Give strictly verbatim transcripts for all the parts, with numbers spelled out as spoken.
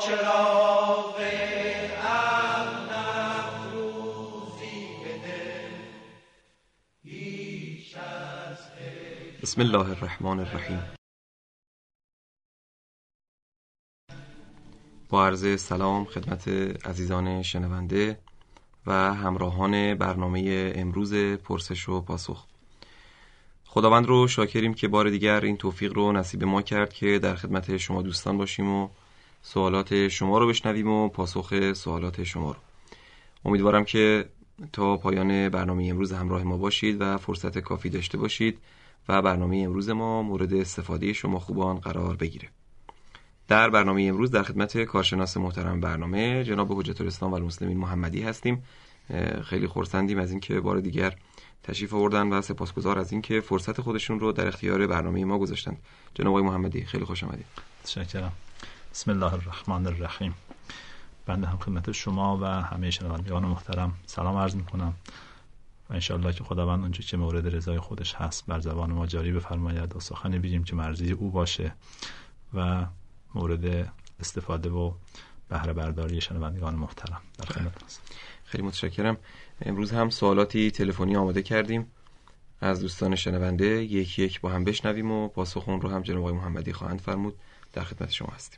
چراغ عقل افروزی بده هیچ از بسم الله الرحمن الرحیم. با عرض سلام خدمت عزیزان شنونده و همراهان برنامه امروز پرسش و پاسخ. خداوند رو شاکریم که بار دیگر این توفیق رو نصیب ما کرد که در خدمت شما دوستان باشیم و سوالات شما رو بشنویم و پاسخ سوالات شما رو. امیدوارم که تا پایان برنامه امروز همراه ما باشید و فرصت کافی داشته باشید و برنامه امروز ما مورد استفاده شما خوبان قرار بگیره. در برنامه امروز در خدمت کارشناس محترم برنامه جناب حجت الاسلام و المسلمین محمدی هستیم. خیلی خرسندیم از اینکه بار دیگر تشریف آوردن و سپاسگزار از اینکه فرصت خودشون رو در اختیار برنامه ما گذاشتند. جناب آقای محمدی خیلی خوش آمدید. تشکرم. بسم الله الرحمن الرحیم. بنده هم خدمت شما و همه شنوندگان محترم سلام عرض میکنم و انشاءالله که خداوند اونچه که مورد رضای خودش هست بر زبان ما جاری بفرماید و سخنی بگیم که مرضی او باشه و مورد استفاده و بهره برداری شنوندگان محترم. در خدمت هستم. خیلی متشکرم. امروز هم سوالاتی تلفنی آماده کردیم از دوستان شنونده، یکی یک با هم بشنویم و پاسخ اون رو هم جناب آقای محمدی خواهند فرمود. در خدمت شما هستیم.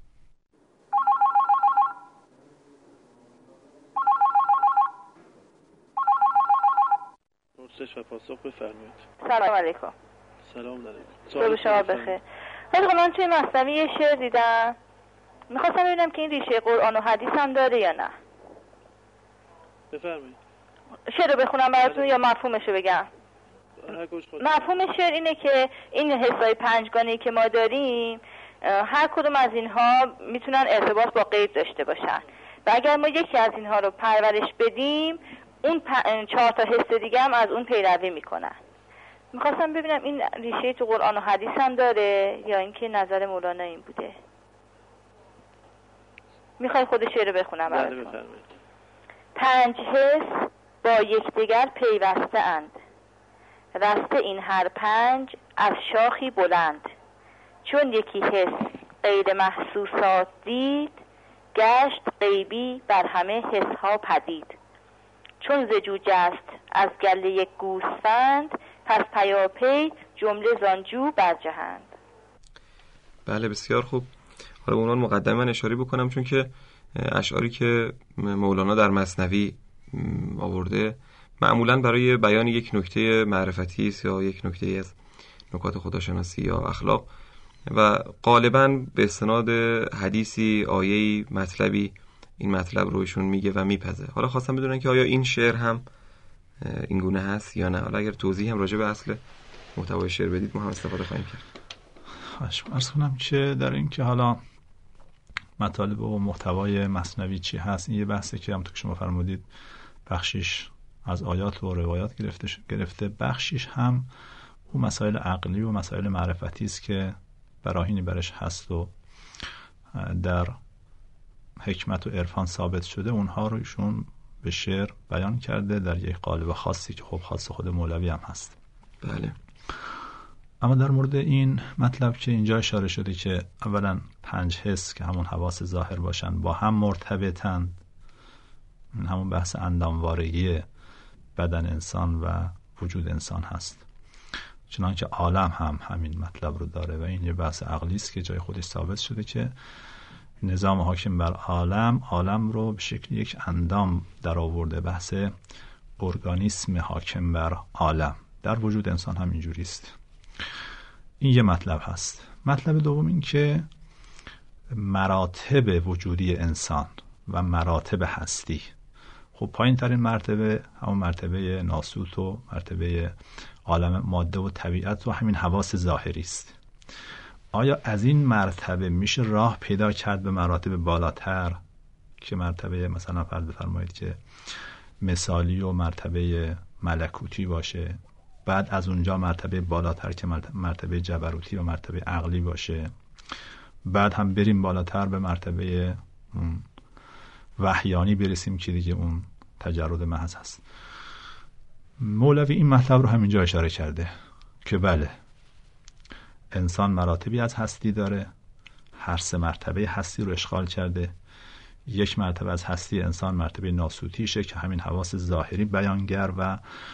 پرسش و پاسخ بفرمایید. سلام علیکم. سلام علیکم. صبح شما بخیر. خیلی من توی مثنوی یه شعر دیدم، میخواستم ببینم که این ریشه قرآن و حدیث هم داره یا نه. بفرمایید. شعر رو بخونم براتون یا مفهومش رو بگم؟ مفهوم شعر اینه که این حسای پنجگانه‌ای که ما داریم هر کدوم از اینها میتونن ارتباط با غیب داشته باشن و اگر ما یکی از اینها رو پرورش بدیم اون چهار تا حس دیگه هم از اون پیروی میکنن. میخواستم ببینم این ریشه تو قرآن و حدیث هم داره یا اینکه نظر مولانا این بوده. میخوای خود شعر رو بخونم براتون؟ پنج حس با یکدیگر پیوسته اند، رسته این هر پنج از شاخی بلند. چون یکی حس غیر محسوسات دید، گشت غیبی بر همه حسها پدید. چون ز جو جست از گله یک گوسفند، پس پیاپی جمله زانجو برجهند. بله بسیار خوب. حالا به عنوان مقدمه من اشاره بکنم چون که اشعاری که مولانا در مثنوی آورده معمولاً برای بیان یک نکته معرفتی است یا یک نکته از نکات خداشناسی یا اخلاق و غالباً به استناد حدیثی، آیه‌ای، مطلبی این مطلب رو ایشون میگه و میپزه. حالا خواستم بدونن که آیا این شعر هم این گونه هست یا نه. حالا اگر توضیح هم راجع به اصل محتوای شعر بدید ما هم استفاده خواهیم کرد. خواهش عرض کنم که در این که حالا مطالب و محتوای مثنوی چی هست، این یه بحثه که همونطور که شما فرمودید بخشیش از آیات و روایات گرفته گرفته بخشیش هم اون مسائل عقلی و مسائل معرفتی است که براهینی برش هست و در حکمت و عرفان ثابت شده. اونها رو ایشون به شعر بیان کرده در یک قالب خاصی که خب خاص خود مولوی هم هست. بله. اما در مورد این مطلب که اینجا اشاره شده که اولا پنج حس که همون حواس ظاهر باشن با هم مرتبطن، همون بحث انداموارگی بدن انسان و وجود انسان هست، چنانکه عالم هم همین مطلب رو داره و این یه بحث عقلی است که جای خودش ثابت شده که نظام حاکم بر عالم عالم رو به شکل یک اندام در آورده. بحث ارگانیسم حاکم بر عالم در وجود انسان هم اینجوری است. این یه مطلب هست. مطلب دوم این که مراتب وجودی انسان و مراتب هستی، خب پایین ترین مرتبه همون مرتبه ناسوت و مرتبه عالم ماده و طبیعت و همین حواس ظاهری است. آیا از این مرتبه میشه راه پیدا کرد به مراتب بالاتر که مرتبه مثلا فرض بفرمایید که مثالی و مرتبه ملکوتی باشه، بعد از اونجا مرتبه بالاتر که مرتبه جبروتی و مرتبه عقلی باشه، بعد هم بریم بالاتر به مرتبه وحیانی برسیم که دیگه اون تجرد محض هست. مولوی این مطلب رو همینجا اشاره کرده که بله، انسان مراتبی از هستی داره، هر سه مرتبه هستی رو اشغال کرده. یک مرتبه از هستی انسان مرتبه ناسوتیشه که همین حواس ظاهری بیانگر و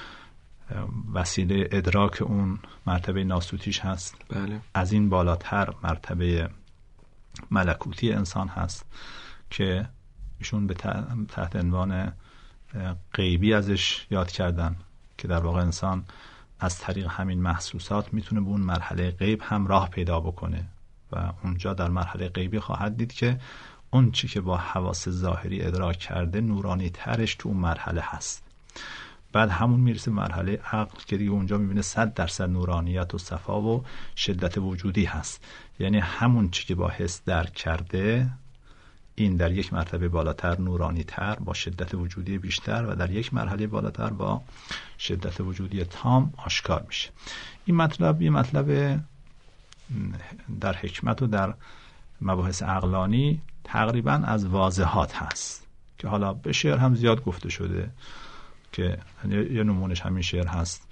وسیله ادراک اون مرتبه ناسوتیش هست. بله. از این بالاتر مرتبه ملکوتی انسان هست که ایشون به تحت عنوان غیبی ازش یاد کردن که در واقع انسان از طریق همین محسوسات میتونه به اون مرحله غیب هم راه پیدا بکنه و اونجا در مرحله غیبی خواهد دید که اون چی که با حواس ظاهری ادراک کرده نورانی ترش تو اون مرحله هست. بعد همون میرسه مرحله عقل که دیگه اونجا میبینه صد درصد نورانیت و صفا و شدت وجودی هست. یعنی همون چی که با حس درک کرده این در یک مرتبه بالاتر نورانی تر با شدت وجودی بیشتر و در یک مرحله بالاتر با شدت وجودی تام آشکار میشه. این مطلب یه مطلب در حکمت و در مباحث عقلانی تقریبا از واضحات هست که حالا به شعر هم زیاد گفته شده که یه نمونش همین شعر هست: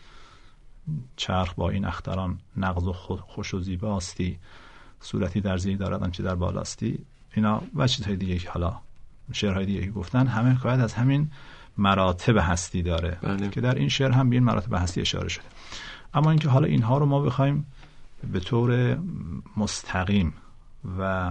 چرخ با این اختران نغز و خوش و زیباستی، صورتی در زیر دارد آنچه در بالاستی. اینا و چیزهای دیگه که حالا شعرهای دیگه که گفتن همه حکایت از همین مراتب هستی داره. بله. که در این شعر هم به این مراتب هستی اشاره شده. اما اینکه حالا اینها رو ما بخوایم به طور مستقیم و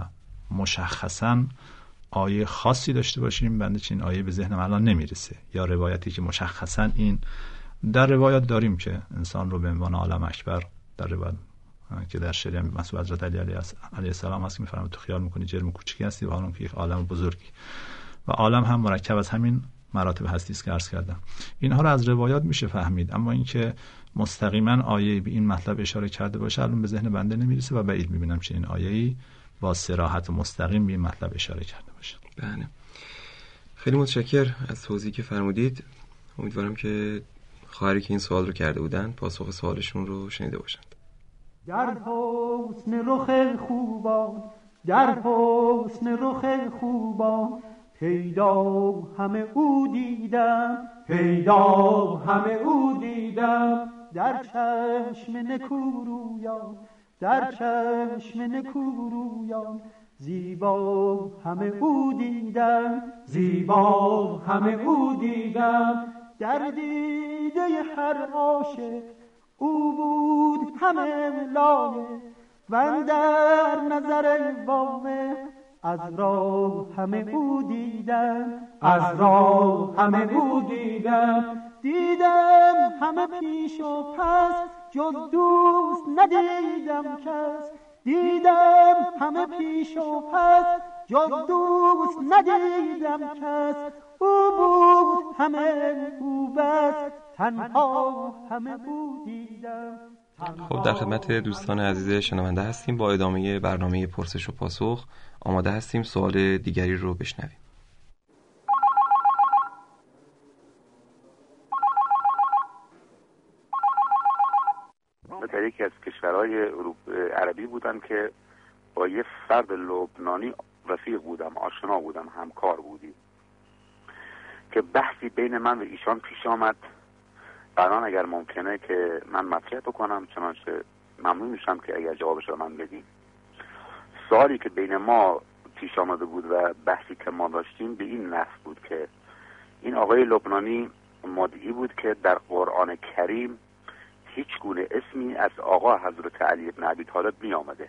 مشخصاً آیه خاصی داشته باشیم، بنده چین آیه به ذهنم الان نمیرسه، یا روایتی که مشخصاً این در روایات داریم که انسان رو به عنوان عالم اکبر در روایت که در شعر مسعود حضرت علی علیه السلام هست که میفرماید تو خیال میکنی جرم کوچیکی هستی و حالا که یک عالم بزرگی و عالم هم مرکب از همین مراتب هستی است که عرض کردم. اینها رو از روایات میشه فهمید، اما اینکه مستقیما آیه به این مطلب اشاره کرده باشه الان به ذهن بنده نمیرسه و بعید میبینم چه این آیه‌ای با صراحت و مستقیم به این مطلب اشاره کرده باشه. بله. خیلی متشکر از توضیحی که فرمودید. امیدوارم که خواهری که این سوال رو کرده بودن پاسخ سوالشون رو شنیده باشند. در حسن رخ خوبان، در حسن رخ خوبان، پیدا همه او دیدم، پیدا همه او دیدم. در چشم نکورویان، در چشم نکورویان، زیبا همه او دیدم، زیبا همه او دیدم. در دیده هر عاشق او بود همه لایق، و در نظر وامه از راه همه او دیدم، از راه همه او دیدم. دیدم همه پیش و پس، جز دوست ندیدم کس. دیدم همه پیش و پس، جز دوست ندیدم کس. او بود همه او بس، تنها همه او دیدم. خب در خدمت دوستان عزیز شنونده هستیم. با ادامه برنامه پرسش و پاسخ آماده هستیم سوال دیگری رو بشنویم. در یکی از کشورهای عربی بودم که با یه فرد لبنانی رفیق بودم، آشنا بودم، همکار بودیم که بحثی بین من و ایشان پیش آمد. الان اگر ممکنه که من مطرح بکنم، چنانچه ممنون میشم که اگر جوابش رو من بدیم. سوالی که بین ما پیش آمده بود و بحثی که ما داشتیم به این نحو بود که این آقای لبنانی مدعی بود که در قرآن کریم هیچ گونه اسمی از آقا حضرت علی بن ابی طالب می آمده.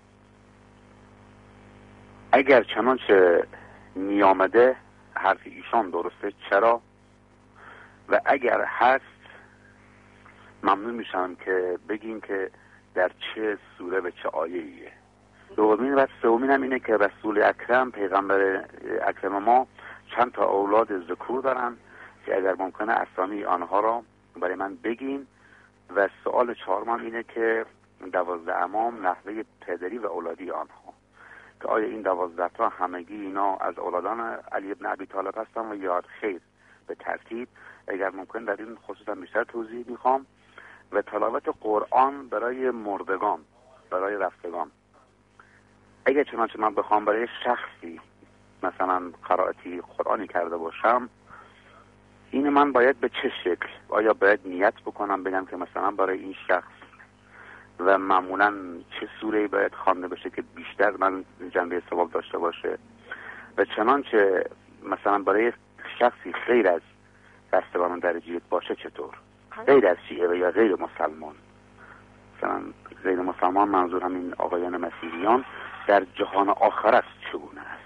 اگر چنانچه می آمده حرف ایشان درسته چرا؟ و اگر هست ممنون میشم که بگین که در چه سوره و چه آیه‌ایه. دومین و سومین هم اینه که رسول اکرم پیغمبر اکرم ما چند تا اولاد ذکور دارن که اگر ممکنه اسامی آنها را برای من بگین. و سوال چهارم اینه که دوازده امام نحوه پدری و اولادی آنها، که آیا این دوازده تا همگی اینا از اولادان علی بن ابی طالب هستن و یا خیر؟ به ترتیب اگر ممکن در این خصوص هم بیشتر توضیح میخوام. و تلاوت قرآن برای مردگان، برای رفتگان، اگر چنانچه من بخوام برای شخصی مثلا قرائتی قرآنی کرده باشم، این من باید به چه شکل؟ آیا باید نیت بکنم بگم که مثلا برای این شخص و معمولا چه سوره‌ای باید خوانده بشه که بیشتر من جنبه ثواب داشته باشه و چنانچه مثلا برای شخصی غیر از دستبان درجه یک باشه چطور، غیر از شیعه و یا غیر مسلمان، مثلا غیر مسلمان منظور همین آقایان مسیحیان در جهان آخرت چگونه است.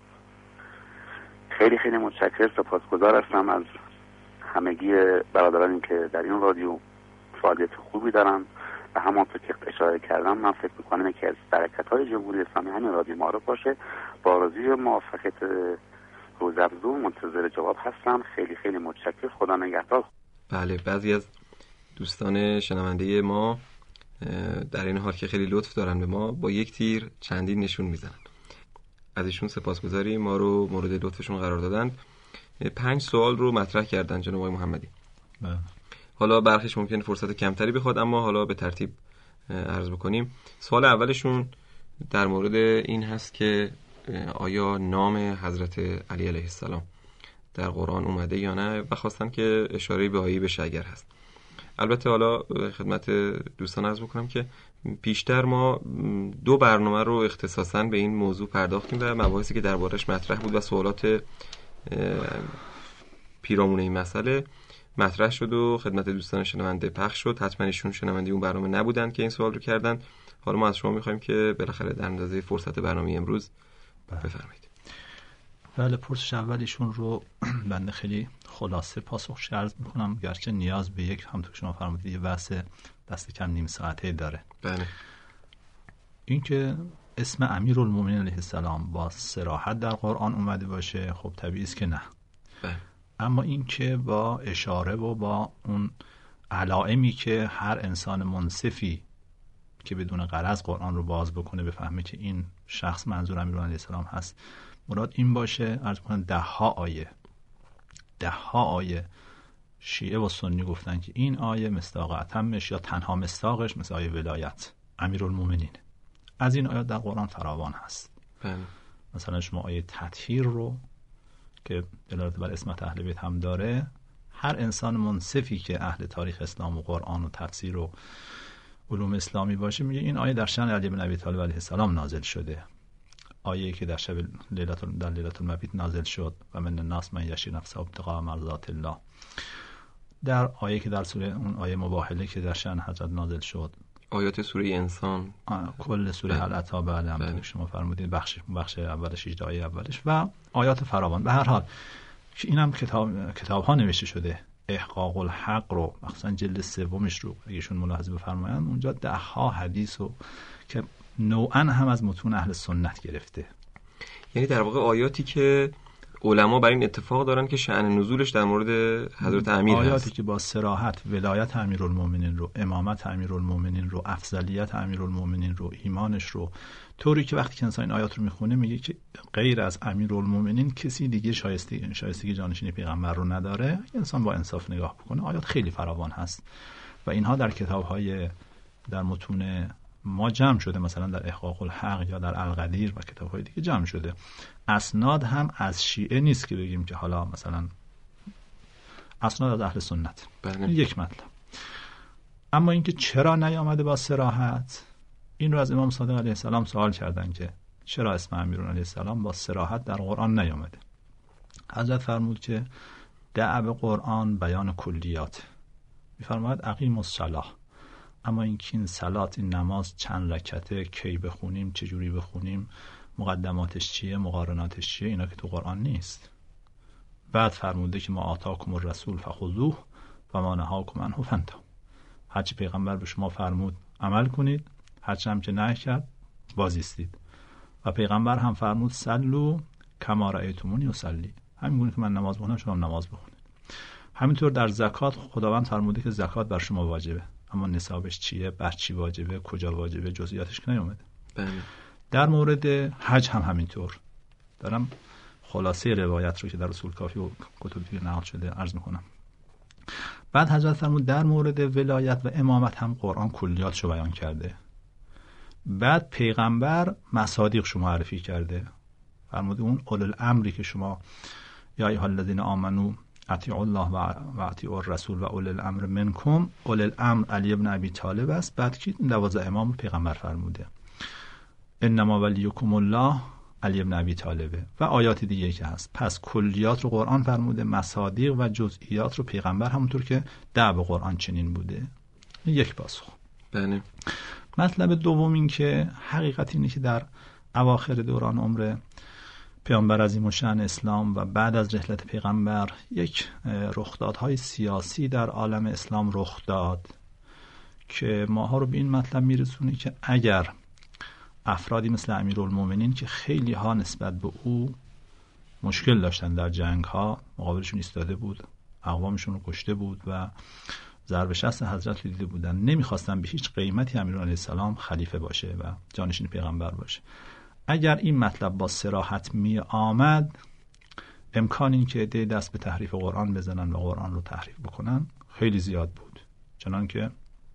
خیلی خیلی متشکر، سپاسگزار هستم از همگی برادرانی که در این رادیو فعالیت خوبی دارن و همانطور که اشاره کردم من فکر میکنم که از برکت‌های جمهوری اسلامی همین رادیو معروف باشه. با آرزوی موفقیت روزافزون منتظر جواب هستم. خیلی خیلی متشکر، خدا نگهدار. بله، بعضی از دوستان شنونده ما در این حال که خیلی لطف دارن به ما با یک تیر چندین نشون میزنن. از ایشون سپاسگزاریم، ما رو مورد لطفشون قرار دادن. پنج سوال رو مطرح کردن جناب آقای محمدی. بله. حالا برخیش ممکنه فرصت کمتری بخواد، اما حالا به ترتیب عرض بکنیم. سوال اولشون در مورد این هست که آیا نام حضرت علی علیه السلام در قرآن اومده یا نه و خواستن که اشاره به آیه بشه اگر هست. البته حالا خدمت دوستان عرض بکنم که پیشتر ما دو برنامه رو اختصاصاً به این موضوع پرداختیم و مباحثی که دربارش مطرح بود و سوالات پیرامون این مسئله مطرح شد و خدمت دوستان شنونده پخش شد. حتما ایشون شنونده اون برنامه نبودن که این سوال رو کردن. حالا ما از شما می‌خوایم که بالاخره در اندازه فرصت برنامه امروز بفرمایید. بله، پرسش اولیشون رو بنده خیلی خلاصه پاسخش عرض میکنم، گرچه نیاز به یک همونطور که شما فرمودید یه بحث دست کم نیم ساعته داره. بله. این که اسم امیرالمومنین علیه السلام با صراحت در قرآن اومده باشه خب طبیعی است که نه. بله. اما این که با اشاره و با اون علائمی که هر انسان منصفی که بدون غرض قرآن رو باز بکنه بفهمه که این شخص منظور امیرالمومنین علیه السلام هست، مراد این باشه. عرض کنم ده ها آیه ده ها آیه شیعه و سنی گفتن که این آیه مصداق اتمش یا تنها مصداقش مثل آیه ولایت امیرالمومنین. از این آیات در قرآن فراوان هست. بله. مثلا شما آیه تطهیر رو که دلالت بر اسمت اهل بیت هم داره، هر انسان منصفی که اهل تاریخ اسلام و قرآن و تفسیر و علوم اسلامی باشه میگه این آیه در شأن علی بن ابی طالب علیه السلام نازل شده. آیه که در شب لیلت در لیلت المبیت نازل شد و من الناس من یشری نفسه ابتغاء مرضات الله. در آیه که در سوره اون آیه مباهله که در شأن حضرت نازل شد، آیات سوره انسان، کل سوره هل اتی بعد هم شما فرمودید بخش بخش اولش هجده آیه اولش و آیات فراوان. به هر حال اینم کتاب کتاب ها نوشته شده. احقاق الحق رو مثلا جلد سومش رو اگهشون ملاحظه بفرمایند اونجا ده ها حدیث رو که نوعا هم از متون اهل سنت گرفته. یعنی در واقع آیاتی که علما بر این اتفاق دارن که شأن نزولش در مورد حضرت امیر هست. آیاتی که با صراحت ولایت امیرالمومنین رو، امامت امیرالمومنین رو، افضلیت امیرالمومنین رو، ایمانش رو، طوری که وقتی که انسان این آیات رو میخونه میگه که غیر از امیرالمومنین کسی دیگه شایسته شایستگی جانشینی پیغمبر رو نداره. انسان با انصاف نگاه بکنه آیات خیلی فراوان هست و اینها در کتاب‌های در متون ما جمع شده، مثلا در احقاق الحق یا در القدیر و کتاب‌های دیگه جمع شده. اسناد هم از شیعه نیست که بگیم که حالا مثلا اسناد از اهل سنت. بله. یک مطلب. اما اینکه چرا نیامده با صراحت، این رو از امام صادق علیه السلام سوال کردن که چرا اسم امیرالمومنین علیه السلام با صراحت در قرآن نیامده. حضرت فرمود که دعو قرآن بیان کلیات، می‌فرماید اقیم الصلاة، اما این که این صلات، این نماز چند رکعته، کی بخونیم، چجوری بخونیم، مقدماتش چیه، مقارناتش چیه، اینا که تو قرآن نیست. بعد فرموده که ما آتاکم الرسول فخذوه و ما نهاکم عنه فانتهوا. هرچی پیغمبر به شما فرمود عمل کنید، هرچی هم که نهی کرد بازایستید. و پیغمبر هم فرمود صلوا کما رأیتمونی اصلی، همینگونه که من نماز بخونم شما نماز بخونید. همینطور در زکات خداوند فرموده که زکات بر شما واجبه، اما نصابش چیه، بر چی واجبه، کجا واجبه، جزئیاتش که نیومده. بله. در مورد حج هم همینطور. دارم خلاصه روایت رو که در اصول کافی و کتب دیگه نقل شده عرض میکنم. بعد حضرت فرمود در مورد ولایت و امامت هم قرآن کلیاتشو بیان کرده. بعد پیغمبر مصادیقشو معرفی کرده. فرمود اون اولو الامری که شما یا ایها الذین آمنو اطیعوا الله و اطیعوا الرسول و اولی الامر منکم. اولی الامر علی ابن ابی طالب است. بعد کی دوازده امام پیغمبر فرموده انما ولیکم الله علی ابن ابی طالبه و آیات دیگه که هست. پس کلیات رو قرآن فرموده، مصادیق و جزئیات رو پیغمبر، همونطور که دعو قرآن چنین بوده. یک پاسخ. بله. مطلب دوم این که حقیقت اینه که در اواخر دوران عمر پیامبر عظیم الشأن اسلام و بعد از رحلت پیغمبر یک رخدادهای سیاسی در عالم اسلام رخ داد که ماها رو به این مطلب میرسونه که اگر افرادی مثل امیرالمومنین که خیلی ها نسبت به او مشکل داشتن در جنگ ها، مقابلشون ایستاده بود، اقوامشون رو کشته بود و ضرب شست حضرت دیده بودن، نمیخواستن به هیچ قیمتی امیرالمومنین علیه السلام خلیفه باشه و جانشین پیغمبر باشه. اگر این مطلب با صراحت می آمد، امکان این که عده دست به تحریف قرآن بزنن و قرآن رو تحریف بکنن خیلی زیاد بود، چنان که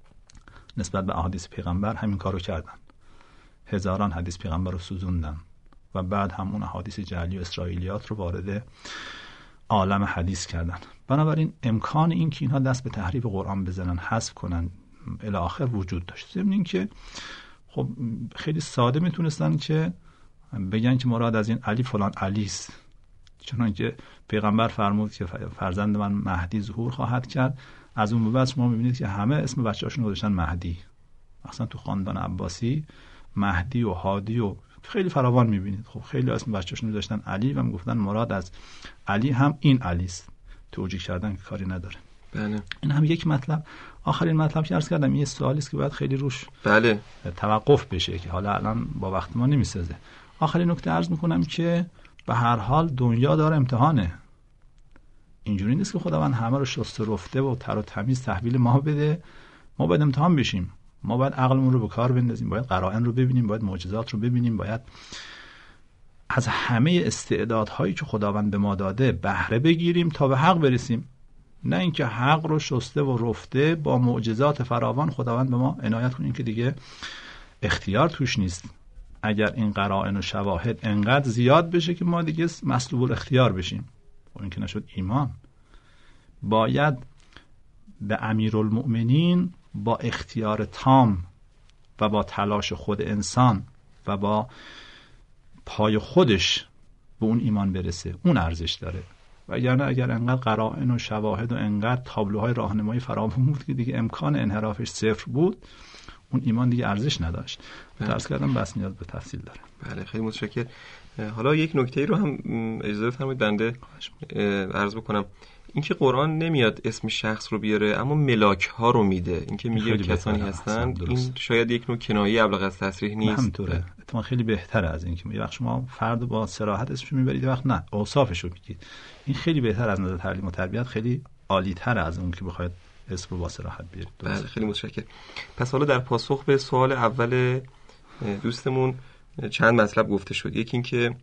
نسبت به احادیث پیغمبر همین کارو کردن. هزاران حدیث پیغمبر رو سوزوندن و بعد هم اون احادیث جعلی و اسرائیلیات رو وارد عالم حدیث کردن. بنابراین امکان این که اینها دست به تحریف قرآن بزنن، حذف کنن الی آخر وجود داشت. ضمن این که خب خیلی ساده میتونستن که بگن که مراد از این علی فلان علی است، چنانکه پیغمبر فرمود که فرزند من مهدی ظهور خواهد کرد. از اون به بعد شما میبینید که همه اسم بچه‌هاشون گذاشتن مهدی. مثلا تو خاندان عباسی مهدی و هادی و خیلی فراوان میبینید. خب خیلی اسم بچه‌هاشون گذاشتن علی و میگفتن مراد از علی هم این علی است. توجیه کردن که کاری نداره. بله. این هم یک مطلب. آخرین مطلب که عرض کردم یه سوالی است که باید خیلی روش بله توقف بشه که حالا الان با وقت ما نمیسازه. آخرین نکته عرض میکنم که به هر حال دنیا داره امتحانه. اینجوری نیست که خداوند همه رو شسته رفته و تر و تمیز تحویل ما بده، ما باید امتحان بشیم. ما باید عقلمون رو به کار بندازیم، باید قرائن رو ببینیم، باید معجزات رو ببینیم، باید از همه استعدادهایی که خداوند به ما داده بهره بگیریم تا به حق برسیم. نه اینکه حق رو شسته و رفته با معجزات فراوان خداوند به ما عنایت کنه که دیگه اختیار توش نیست. اگر این قرائن و شواهد انقدر زیاد بشه که ما دیگه مسلوب الاختیار بشیم، و این که نشد ایمان. باید به امیرالمؤمنین با اختیار تام و با تلاش خود انسان و با پای خودش به اون ایمان برسه، اون ارزش داره. و یعنی اگر انقدر قرائن و شواهد و انقدر تابلوهای راهنمایی فراوان بود که دیگه امکان انحرافش صفر بود، اون ایمان دیگه ارزش نداشت. درس کردم بس نیاز به تفصیل داره. بله خیلی متشکرم. حالا یک نکته رو هم اجازه بفرمایید بنده عرض بکنم. اینکه قرآن نمیاد اسم شخص رو بیاره اما ملاک ها رو میده. اینکه میگه کسانی هستن، این شاید یک نوع کنایه ابلغ از تصریح نیست. همینطوره. اتفاقا خیلی بهتره از اینکه یه وقت شما فرد با صراحت اسمش میبرید، یه وقت نه اوصافش رو میگید. این خیلی بهتر از نظر تعلیم و تربیت، خیلی عالی تر از اون که بخواید اسم رو با صراحت بیارید. بله خیلی متشکرم. پس حالا در پاسخ به سوال اول دوستمون چند مطلب گفته شد. یکی این که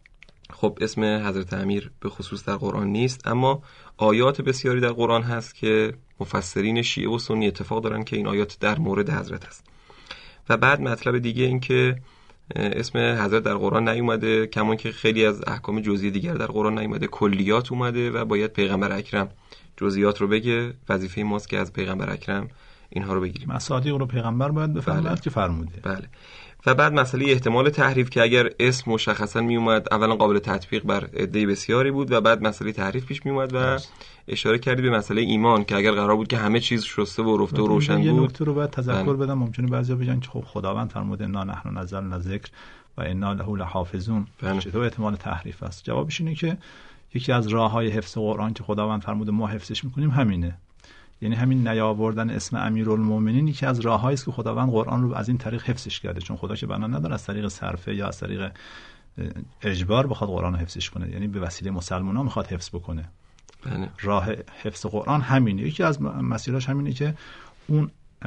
خب اسم حضرت امیر به خصوص در قرآن نیست، اما آیات بسیاری در قرآن هست که مفسرین شیعه و سنی اتفاق دارن که این آیات در مورد حضرت هست. و بعد مطلب دیگه این که اسم حضرت در قرآن نیومده، کمان که خیلی از احکام جزئی دیگر در قرآن نیومده، کلیات اومده و باید پیغمبر اکرم جزئیات رو بگه. وظیفه ماست که از پیغمبر اکرم اینها رو بگیریم. مصادیق رو پیغمبر باید بفرماید بله. که فرموده. بله. و بعد مسئله احتمال تحریف که اگر اسم مشخصا می اومد اولا قابل تطبیق بر عده بسیاری بود و بعد مسئله تحریف پیش می اومد. و اشاره کردید به مسئله ایمان که اگر قرار بود که همه چیز شسته و رفته و روشن بود. یه نکته رو باید تذکر بدم. ممکنه بعضیا بگن که خب خداوند فرموده انا نحن نزلنا الذکر و انا له لحافظون، چطور احتمال تحریف است؟ جوابش اینه که یکی از راههای حفظ قرآن که خداوند فرموده ما حفظش میکنیم همینه. یعنی همین نیاوردن اسم امیرالمومنین یکی از راههایی است که خداوند قرآن رو از این طریق حفظش کرده، چون خدا که بنا نداره از طریق صرفه یا از طریق اجبار بخواد قرآن رو حفظش کنه، یعنی به وسیله مسلمانان میخواد حفظ بکنه. بله. راه حفظ قرآن همینه. یکی از مسیراش همینه که اون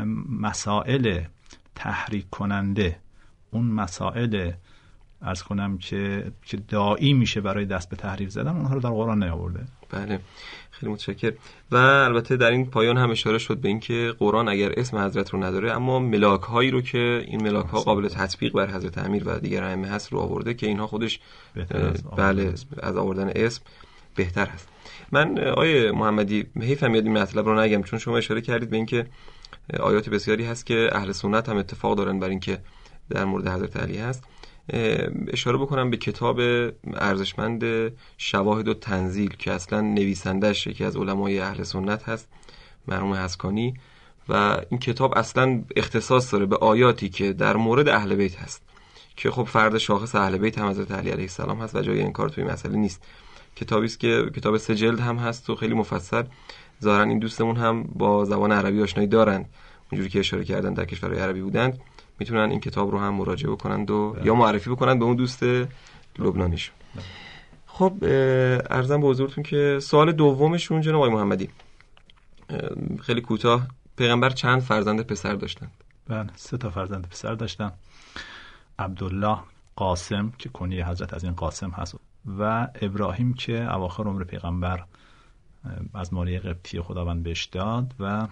مسائل تحریک کننده، اون مسائل عرض کنم که که داعی میشه برای دست به تحریف زدن، اونها رو در قرآن نیاورده. بله خیلی متشکرم. و البته در این پایان هم اشاره شد به اینکه قرآن اگر اسم حضرت رو نداره اما ملاک هایی رو که این ملاک ها قابل تطبیق بر حضرت امیر و دیگر ائمه هست رو آورده که اینها خودش از بله از آوردن اسم بهتر هست. من آیه محمدی حیفم یاد این مطلب رو نگم، چون شما اشاره کردید به اینکه آیات بسیاری هست که اهل سنت هم اتفاق دارن بر اینکه در مورد حضرت علی هست. اشاره بکنم به کتاب ارزشمند شواهد و تنزیل که اصلا نویسندش یکی از علمای اهل سنت هست، مرحوم حسکانی، و این کتاب اصلا اختصاص داره به آیاتی که در مورد اهل بیت هست که خب فرد شاخص اهل بیت هم حضرت علی علیه السلام هست و جای انکار توی مسئله نیست. کتابی است که کتاب سه جلد هم هست و خیلی مفصل. ظاهرا این دوستمون هم با زبان عربی آشنایی دارند، اونجوری که اشاره کردن در کشورهای عربی بودند، میتونن این کتاب رو هم مراجعه بکنند و بله. یا معرفی بکنند به اون دوست لبنانیشون. بله. خب عرضم به حضورتون که سوال دومشون جناب آقای محمدی خیلی کوتاه، پیغمبر چند فرزند پسر داشتند؟ بله، سه تا فرزند پسر داشتن. عبدالله، قاسم که کنیه حضرت از این قاسم هست، و ابراهیم که اواخر عمر پیغمبر از ماریه قبطی خداوند بهش داد و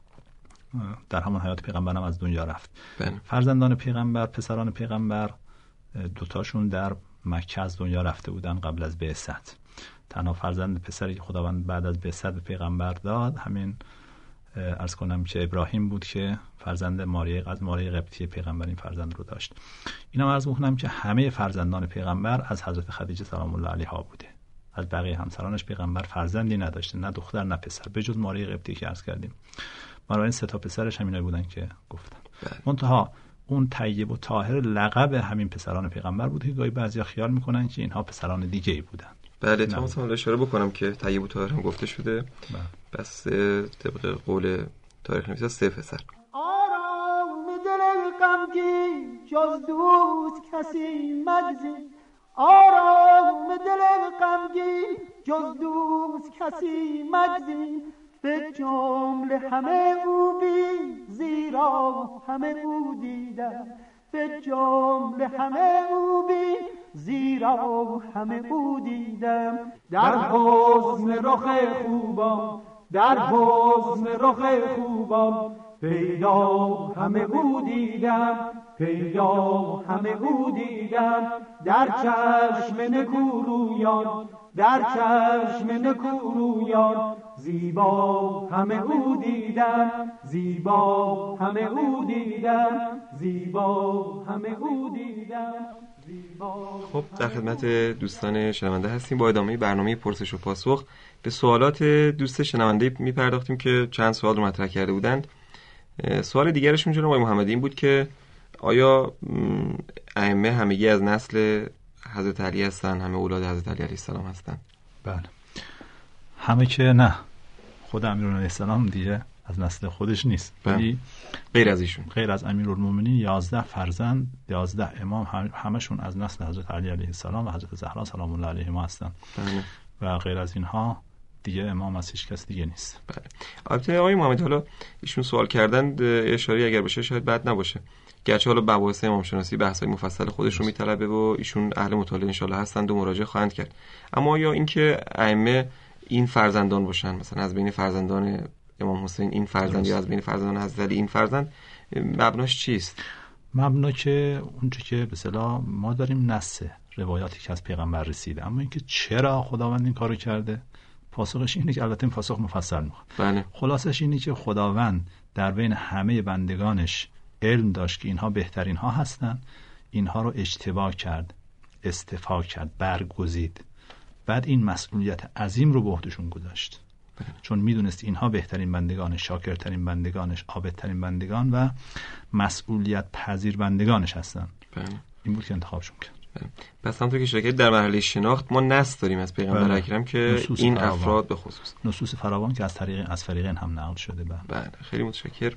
در همون حیات پیغمبر هم از دنیا رفت. بله. فرزندان پیغمبر، پسران پیغمبر، دوتاشون در مکه از دنیا رفته بودن قبل از بعثت. تنها فرزند پسری که خداوند بعد از بعثت به پیغمبر داد همین عرض کنم که ابراهیم بود که فرزند ماریه از ماریه قبطی پیغمبر این فرزند رو داشت. اینا عرض می‌کنم که همه فرزندان پیغمبر از حضرت خدیجه سلام الله علیها بوده. از بقیه همسرانش پیغمبر فرزندی نداشته، نه دختر نه پسر، به جز ماریه قبطی که عرض کردیم. بنابراین سه تا پسرش همینایی بودن که گفتم. منتها اون طیب و طاهر لقب همین پسران پیغمبر بود که گاهی بعضیا خیال میکنن که اینها پسران دیگه‌ای بودن. بله، تا مثلا اشاره بکنم که طیب و طاهر هم گفته شده. بله. بس طبق قول تاریخ نویسا سه پسر. آرام دل غمگین جز دوست کسی مگزین، آرام دل غمگین جز دوست کسی مگزین، به جمله همه او بی زیرا همه او دیدم، به جمله همه او بی زیرا همه او دیدم. در حسن رخ خوبان، در حسن رخ خوبان، پیدا همه او دیدم، پیدا همه او دیدم. در چشم نکورویان، در چشم نکورویان، زیبا همه او دیدم، زیبا همه او دیدم، زیبا همه او دیدم. خب در خدمت دوستان شنونده هستیم. با ادامه برنامه پرسش و پاسخ به سوالات دوست شنونده میپرداختیم که چند سوال رو مطرح کرده بودند. سوال دیگرشون جناب آقای محمدی این بود که آیا ائمه همگی از نسل حضرت علی هستن؟ همه اولاد حضرت علی علیه السلام هستن؟ بله، همه که نه، خود امیرالمومنین علیه السلام دیگه از نسل خودش نیست، ولی غیر از ایشون، غیر از امیرالمومنین یازده فرزند، یازده امام همشون از نسل حضرت علی علیه السلام و حضرت زهرا سلام الله علیهما هستن. بله. و غیر از اینها دیگه امام از هیچ کس دیگه نیست. بله. البته آقای محمدی حالا ایشون سوال کردن، اشاره اگر بشه شاید بد نباشه، گرچه حالا مباحث امام شناسی بحث‌های مفصل خودش رو میطلبه و ایشون اهل مطالعه ان شاءالله هستند و مراجعه خواهند کرد. اما یا اینکه ائمه این فرزندان باشن، مثلا از بین فرزندان امام حسین این فرزند یا از بین فرزندان حضرت علی این فرزند، مبناش چیست؟ مبنا که اونجا که به اصطلاح ما داریم نص روایاتی که از پیغمبر رسیده، اما اینکه چرا خداوند این کارو کرده، پاسخش اینه که البته این پاسخ مفصل میخواد. بله. خلاصش اینه که خداوند در بین همه بندگانش علم داشت که اینها بهترین ها هستن، اینها رو اجتبا کرد، استفا کرد، برگزید، بعد این مسئولیت عظیم رو به عهدهشون گذاشت. بله. چون میدونست اینها بهترین بندگانش، شاکرترین بندگانش، عابدترین بندگان و مسئولیت پذیر بندگانش هستن. بله. این بود که انتخابشون کرد. بله. پس همونطور که شاید در مرحله شناخت ما نص داریم از پیغمبر بله. اکرم که این فراوان. افراد به خصوص نصوص فراوان که از طریق از فریقین هم نقل شده. بله. بله خیلی متشکر.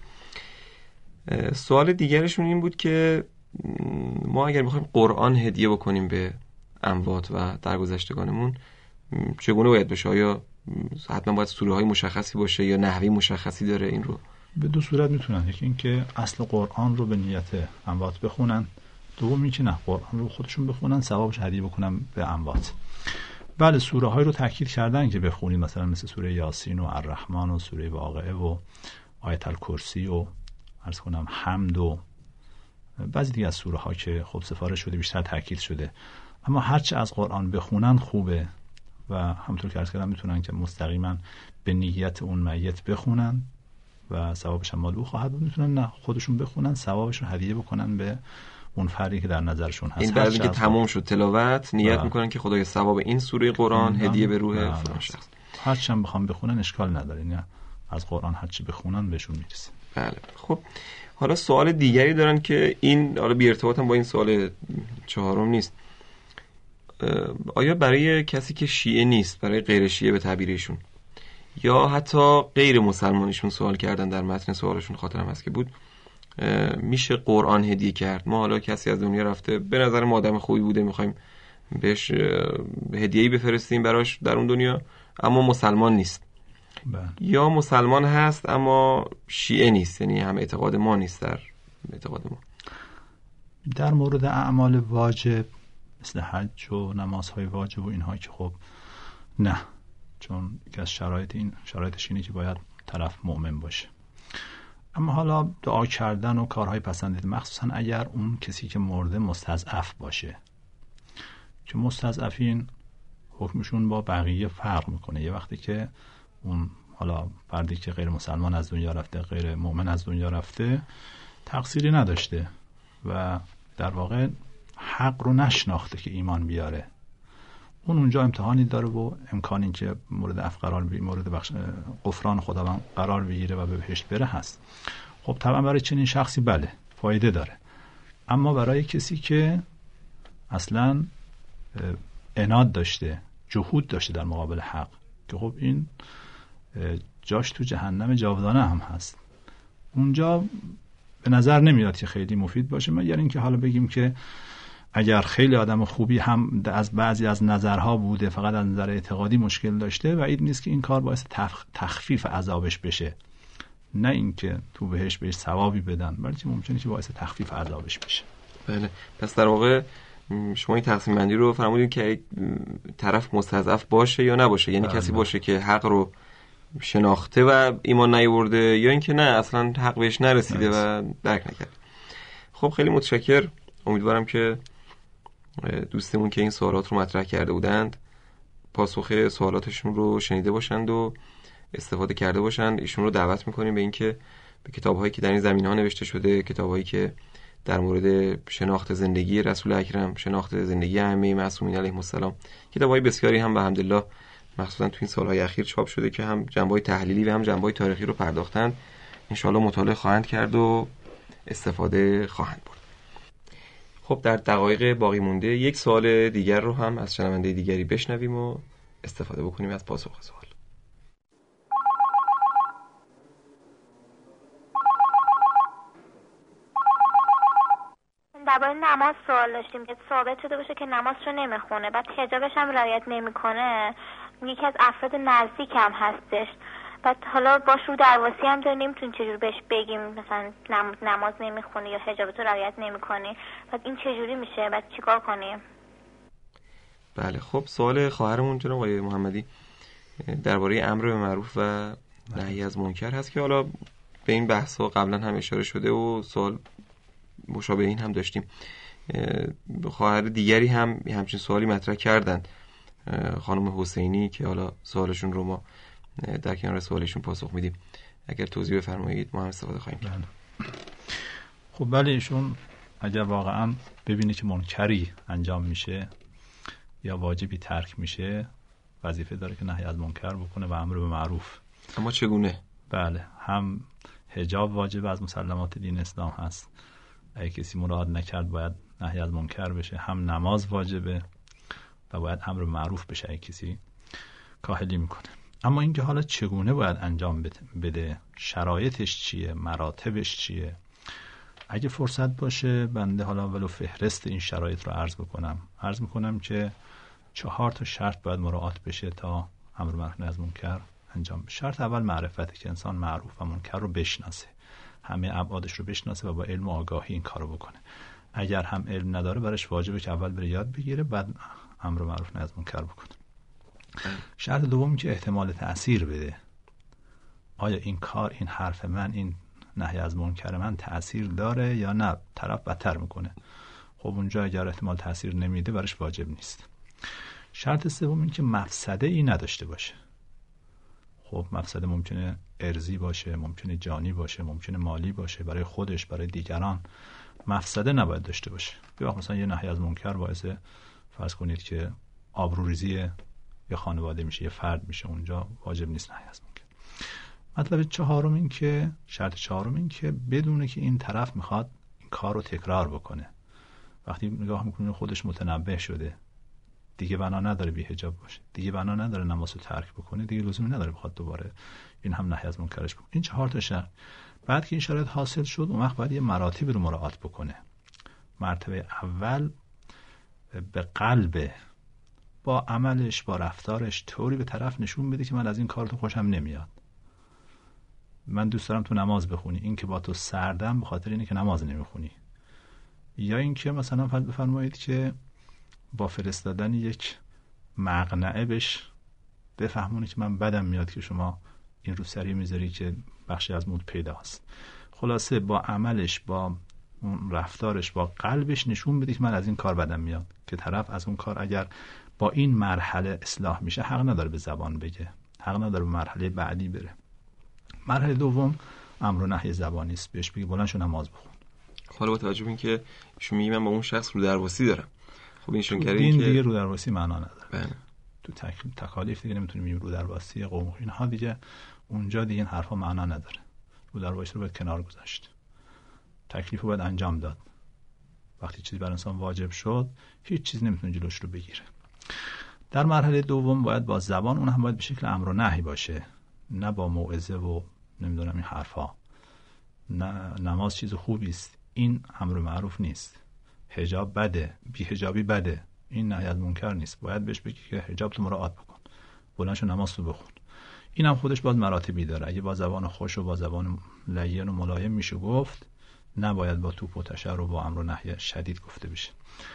سوال دیگرشون این بود که ما اگر بخوایم قرآن هدیه بکنیم به اموات و درگذشتگانمون چگونه باید بشه؟ آیا حتما باید سوره های مشخصی باشه یا نحوی مشخصی داره؟ این رو به دو صورت میتونن، یکی این که اصل قرآن رو به نیت اموات بخونن، دوم این که نه قرآن رو خودشون بخونن ثوابش هدیه بکنن به اموات. بله سوره های رو تاکید کردن که بخونید، مثلا مثل سوره یاسین و الرحمن و سوره واقعه و آیت الکرسی و عرض کنم حمد و بعضی دیگه از سوره ها که خب سفارش شده بیشتر تاکید شده. اما هرچه از قرآن بخونن خوبه و همونطور که عرض کردم میتونن که مستقیما به نیت اون میت بخونن و ثوابش هم مال او خواهد بود، میتونن نه خودشون بخونن ثوابش رو هدیه بکنن به اون فردی که در نظرشون هست. این بعد اینکه تمام شد تلاوت نیت و... میکنن که خدای ثواب این سوره قرآن هدیه به روح فلان شخص. هر چی هم بخوام بخونن اشکال نداره، نه از قرآن هر چی بخونن بهشون میرسه. بله. خب حالا سوال دیگری دارن که این حالا بی ارتباط هم با این سوال چهارم نیست. آیا برای کسی که شیعه نیست، برای غیر شیعه به تعبیرشون یا حتی غیر مسلمانیشون سوال کردن، در متن سوالشون خاطرم هست که بود میشه قرآن هدیه کرد؟ ما حالا کسی از دنیا رفته به نظر ما آدم خوبی بوده، میخوایم بهش هدیه‌ای بفرستیم براش در اون دنیا، اما مسلمان نیست. بله. یا مسلمان هست اما شیعه نیست، یعنی هم اعتقاد ما نیست در اعتقاد ما. در مورد اعمال واجب مثل حج و نمازهای واجب و اینها که خب نه، چون یکی از شرایط این شرایطش اینه که باید طرف مؤمن باشه. اما حالا دعا کردن و کارهای پسندیده، مخصوصا اگر اون کسی که مرده مستضعف باشه، که مستضعفین حکمشون با بقیه فرق میکنه. یه وقتی که اون حالا فردی که غیر مسلمان از دنیا رفته، غیر مؤمن از دنیا رفته، تقصیری نداشته و در واقع حق رو نشناخته که ایمان بیاره، اون اونجا امتحانی داره و امکانی که مورد عفو قرار بگیره، مورد بخش غفران خداوند قرار بگیره و به بهشت بره هست. خب طبعا برای چنین شخصی بله فایده داره، اما برای کسی که اصلا عناد داشته، جهود داشته در مقابل حق، که خب این جاش تو جهنم جاودانه هم هست، اونجا به نظر نمیاد که خیلی مفید باشه. مگر اینکه حالا بگیم که اگر خیلی آدم خوبی هم از بعضی از نظرها بوده، فقط از نظر اعتقادی مشکل داشته، و این نیست که این کار باعث تخفیف عذابش بشه، نه اینکه تو بهش بهش ثوابی بدن، بلکه ممکنه که باعث تخفیف عذابش بشه. بله. پس در واقع شما این تقسیم بندی رو فرمودید که طرف مستضعف باشه یا نباشه، یعنی بله. کسی باشه که حق رو شناخته و ایمان نیاورده، یا اینکه نه اصلا حق بهش نرسیده و درک نکرد. خب خیلی متشکر. امیدوارم که دوستمون که این سوالات رو مطرح کرده بودند پاسخ سوالاتشون رو شنیده باشند و استفاده کرده باشند. ایشون رو دعوت میکنیم به اینکه به کتاب‌هایی که در این زمینه‌ها نوشته شده، کتاب‌هایی که در مورد شناخت زندگی رسول اکرم، شناخت زندگی ائمه معصومین علیهم السلام، کتاب‌های بسیاری هم به حمدالله مخصوصا تو این سال‌های اخیر چاپ شده که هم جنبه‌های تحلیلی و هم جنبه‌های تاریخی رو پرداختن. ان شاءالله مطالعه خواهند کرد و استفاده خواهند برد. خب در دقایق باقی مونده یک سوال دیگر رو هم از شنونده دیگری بشنویم و استفاده بکنیم از پاسخ سوال. درباره نماز سوال داشتیم که ثابت شده باشه که نماز رو نمیخونه، بعد حجابش هم رعایت نمیکنه، یکی از افراد نزدیک هم هستش، بعد حالا باش رو درواسی هم داریم، تو چجور بهش بگیم مثلا نماز نمیخونی یا حجابت رو رعایت نمیکنی، بعد این چجوری میشه، بعد چیکار کنیم؟ بله. خب سوال خواهرمون جناب آقای محمدی درباره امر به معروف و نهی از منکر هست که حالا به این بحث‌ها قبلا هم اشاره شده و سوال مشابه این هم داشتیم. خواهر دیگری هم همچین سوالی مطرح کردن، خانم حسینی، که حالا سوالشون رو ما در کنار سوالشون پاسخ میدیم. اگر توضیح بفرمایید ما هم استفاده خواهیم کرد. خب بله، ایشون اگر واقعا ببینه که منکری انجام میشه یا واجبی ترک میشه، وظیفه داره که نهی از منکر بکنه و امر به معروف. اما چگونه؟ بله، هم حجاب واجب از مسلمات دین اسلام هست، اگه کسی مراعات نکرد باید نهی از منکر بشه، هم نماز واجبه و باید امر به معروف بشه اگه کسی کاهلی میکنه. اما اینکه حالا چگونه باید انجام بده، شرایطش چیه، مراتبش چیه، اگه فرصت باشه بنده حالا ولو فهرست این شرایط رو عرض بکنم. عرض میکنم که چهار تا شرط باید مراعات بشه تا امر به معروف نهی از منکر انجام بشه. شرط اول معرفته، که انسان معروف و منکر رو بشناسه، همه ابعادش رو بشناسه و با علم و آگاهی این کارو بکنه. اگر هم علم نداره برش واجبه که اول بره یاد بگیره، بعد امر به معروف نهی از منکر بکنه. شرط دوم که احتمال تأثیر بده، آیا این کار، این حرف من، این نهی از منکر من تأثیر داره یا نه، طرف بدتر میکنه. خب اونجا اگر احتمال تأثیر نمیده برش واجب نیست. شرط سوم این که مفسده ای نداشته باشه. خب مفسده ممکنه ارضی باشه، ممکنه جانی باشه، ممکنه مالی باشه، برای خودش، برای دیگران. مفسده نباید داشته باشه. یا مثلا یه نهی از منکر باعث فرض کنید که آبروریزی یه خانواده میشه، یه فرد میشه، اونجا واجب نیست نهی از منکر. مطلب چهارم این که شرط چهارم این که بدونه که این طرف میخواد این کار رو تکرار بکنه. وقتی نگاه میکنه خودش متنبه شده، دیگه بنا نداره بی حجاب باشه، دیگه بنا نداره نماز رو ترک بکنه، دیگه لزومی نداره بخواد دوباره این هم نهی از منکرش بکنه. این چهار تا شرط. بعد که این شرایط حاصل شد، اون وقت باید یه مراتب رو مراعات بکنه. مرتبه اول به قلب، با عملش، با رفتارش طوری به طرف نشون بده که من از این کار تو خوشم نمیاد، من دوست دارم تو نماز بخونی، این که با تو سردم به خاطر اینه که نماز نمیخونی. یا این که مثلا بفرمایید که با فرستادن یک مقنعه بهش بفهمونه که من بدم میاد که شما این رو سری میذاری که بخشی از مود پیداست. خلاصه با عملش، با اون رفتارش، با قلبش نشون بده که من از این کار بدم میاد، که طرف از اون کار اگر با این مرحله اصلاح میشه حق نداره به زبان بگه، حق نداره به مرحله بعدی بره. مرحله دوم امر و نهی زبانی است، بهش بگی بلند شو نماز بخون. حالا با توجه به اینکه ایشون میگه من با اون شخص رو درواسی دارم، خب اینشون کرده این که دیگه رو درواسی معنا نداره. بله. تو تکلیف تکالیف دیگه نمیتونیم میگیم رو درواسی قوم اینها دیگه، اونجا دیگه این حرفا معنا نداره. رو درواسی رو باید کنار گذاشت، تکلیف رو باید انجام داد. وقتی چیزی بر انسان واجب شد هیچ چیز نمیتونه جلوش رو بگیره. در مرحله دوم باید با زبان، اون هم باید به شکل امر و نهی باشه، نه با موعظه و نمیدونم این حرفا. نه نماز چیز خوبی است، این امر معروف نیست. حجاب بده، بی حجابی بده، این نهی از منکر نیست. باید بهش بگی که حجاب تو مراعات بکن، بلند شو نماز تو بخون. این هم خودش باز مراتبی داره. اگه با زبان خوش و با زبان لین و ملایم میشه گفت، نباید با توپ و تشر و با امر و نهی شدید گفته بشه.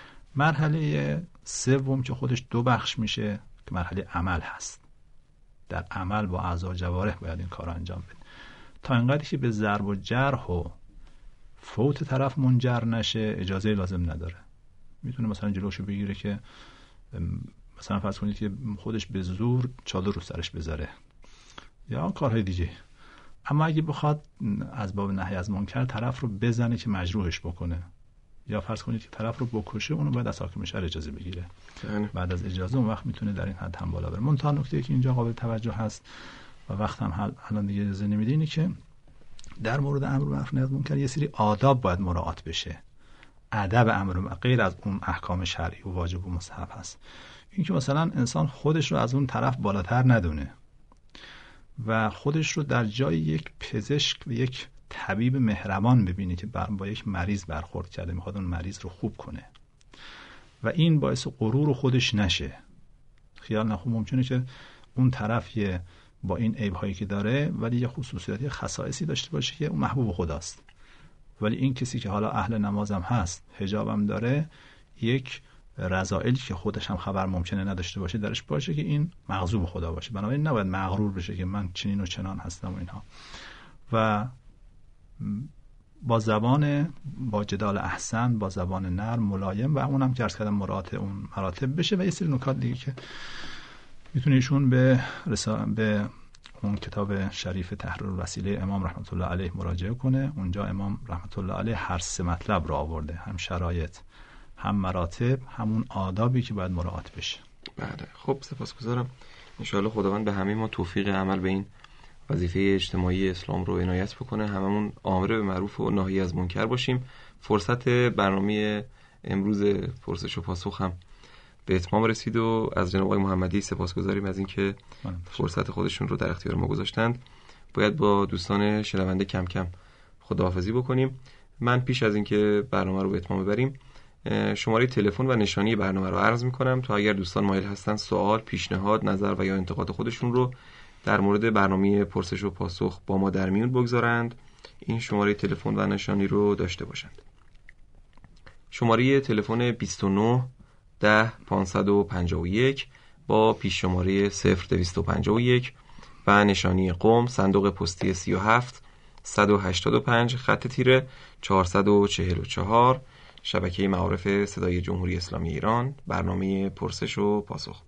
مرحله سوم که خودش دو بخش میشه، که مرحله عمل هست. در عمل با اعضا و جوارح باید این کار انجام بده، تا اینقدری که به ضرب و جرح و فوت طرف منجر نشه اجازه لازم نداره. میتونه مثلا جلوشو بگیره که مثلا فرض کنید که خودش به زور چادر رو سرش بذاره یا کارهای دیگه. اما اگه بخواد از باب نهی از منکر طرف رو بزنه که مجروحش بکنه، یا فرض کنید که طرف رو بکشه، اونو باید از حاکم شهر اجازه بگیره. بعد از اجازه اون وقت میتونه در این حد هم بالا بره. منتها نکته که اینجا قابل توجه هست و وقت هم الان دیگه اجازه نمیده، اینه که در مورد امر معروف نهی از منکر یه سری آداب باید مراعات بشه. ادب امر غیر از اون احکام شرعی و واجب و مستحب هست. این که مثلا انسان خودش رو از اون طرف بالاتر ندونه و خودش رو در جای یک پزشک و یک طبیب مهربان ببینه که با یک مریض برخورد کرده، میخواد اون مریض رو خوب کنه و این باعث غرور خودش نشه. خیال نخوب ممکنه که اون طرف یه با این عیب‌هایی که داره ولی یه خصوصیاتی خصائصی داشته باشه که اون محبوب خداست، ولی این کسی که حالا اهل نمازم هست، حجابم داره، یک رذائلی که خودش هم خبر ممکنه نداشته باشه درش باشه که این مغضوب خدا باشه. بنابراین نباید مغرور بشه که من چنین و چنان هستم و اینها. و با زبان با جدال احسن، با زبان نرم ملایم و اونم که عرض کردم مراعات اون مراتب بشه. و یه سری نکات دیگه که میتونه ایشون به رسال به اون کتاب شریف تحریر الوسیله امام رحمت الله علیه مراجعه کنه. اونجا امام رحمت الله علیه هر سه مطلب رو آورده، هم شرایط، هم مراتب، همون آدابی که باید مراعات بشه. بله، خب سپاسگزارم. ان شاءالله خداوند به همه ما توفیق عمل به این وظیفه اجتماعی اسلام رو عنایت بکنه، هممون آمر به معروف و ناهی از منکر باشیم. فرصت برنامه امروز پرسش و پاسخ هم به اتمام رسید و از جناب آقای محمدی سپاسگزاریم از اینکه فرصت خودشون رو در اختیار ما گذاشتند. باید با دوستان شنونده کم کم خداحافظی بکنیم. من پیش از اینکه برنامه رو به اتمام ببریم شماره تلفن و نشانی برنامه رو عرض می‌کنم تا اگر دوستان مایل هستن سوال، پیشنهاد، نظر و یا انتقاد خودشون رو در مورد برنامه پرسش و پاسخ با ما در میون بگذارند، این شماره تلفن و نشانی رو داشته باشند. شماره تلفن بیست و نه ده پانصد و پنجاه و یک با پیش شماره صفر دویست و پنجاه و یک و نشانی قم، صندوق پستی سی و هفت صد و هشتاد و پنج خط تیره چهارصد و چهل و چهار، شبکه معارف صدای جمهوری اسلامی ایران، برنامه پرسش و پاسخ.